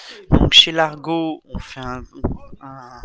Donc chez Largo, on fait un-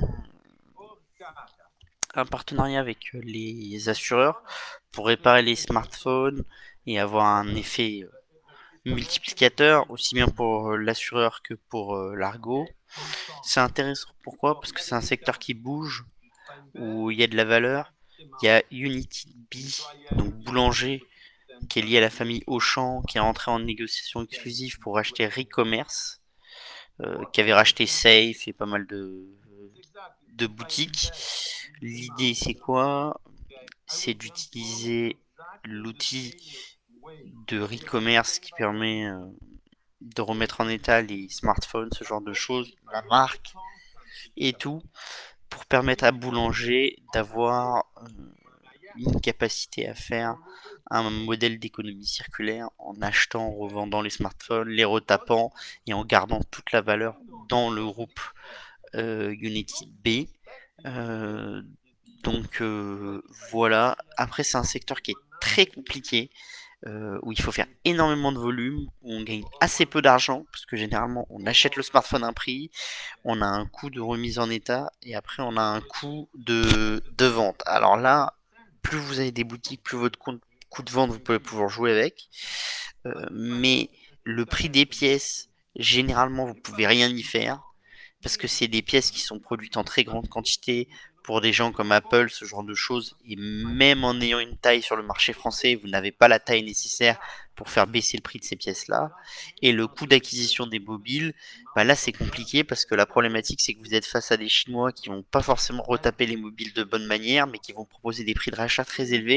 un partenariat avec les assureurs pour réparer les smartphones et avoir un effet multiplicateur, aussi bien pour l'assureur que pour l'Argo. C'est intéressant, pourquoi? Parce que c'est un secteur qui bouge, où il y a de la valeur. Il y a Unity B, donc boulanger, qui est lié à la famille Auchan, qui est entré en négociation exclusive pour racheter Recommerce, qui avait racheté Safe et pas mal de boutiques. L'idée, c'est quoi? C'est d'utiliser l'outil de e-commerce qui permet de remettre en état les smartphones, ce genre de choses, la marque et tout, pour permettre à Boulanger d'avoir une capacité à faire un modèle d'économie circulaire en achetant, en revendant les smartphones, les retapant et en gardant toute la valeur dans le groupe Unity B. Euh, donc voilà. Après, c'est un secteur qui est très compliqué, où il faut faire énormément de volume, où on gagne assez peu d'argent, parce que généralement on achète le smartphone à un prix, on a un coût de remise en état, et après on a un coût de vente. Alors là, plus vous avez des boutiques, plus votre coût de vente vous pouvez pouvoir jouer avec. Mais le prix des pièces, généralement vous pouvez rien y faire, parce que c'est des pièces qui sont produites en très grande quantité pour des gens comme Apple, ce genre de choses, et même en ayant une taille sur le marché français, vous n'avez pas la taille nécessaire pour faire baisser le prix de ces pièces-là. Et le coût d'acquisition des mobiles, bah là c'est compliqué parce que la problématique c'est que vous êtes face à des Chinois qui vont pas forcément retaper les mobiles de bonne manière, mais qui vont proposer des prix de rachat très élevés.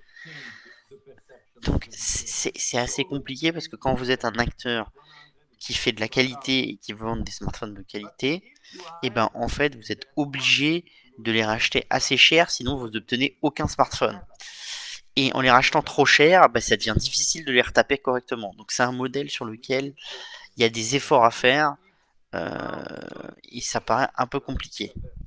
Donc c'est assez compliqué parce que quand vous êtes un acteur qui fait de la qualité et qui vend des smartphones de qualité, et ben en fait vous êtes obligé de les racheter assez cher, sinon vous n'obtenez aucun smartphone. Et en les rachetant trop cher, bah, ça devient difficile de les retaper correctement. Donc c'est un modèle sur lequel il y a des efforts à faire, et ça paraît un peu compliqué.